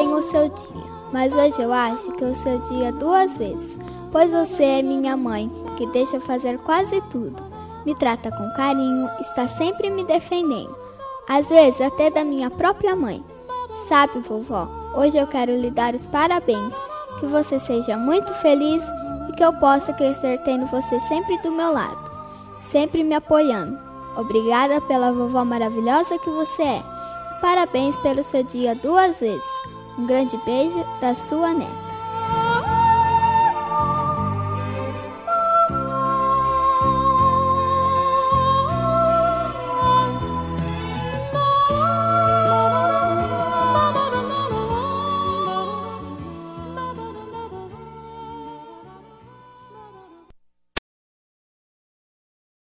bem o seu dia, mas hoje eu acho que o seu dia 2 vezes, pois você é minha mãe, que deixa eu fazer quase tudo. Me trata com carinho, está sempre me defendendo, às vezes até da minha própria mãe. Sabe, vovó, hoje eu quero lhe dar os parabéns, que você seja muito feliz e que eu possa crescer tendo você sempre do meu lado, sempre me apoiando. Obrigada pela vovó maravilhosa que você é. Parabéns pelo seu dia 2 vezes. Um grande beijo da sua neta.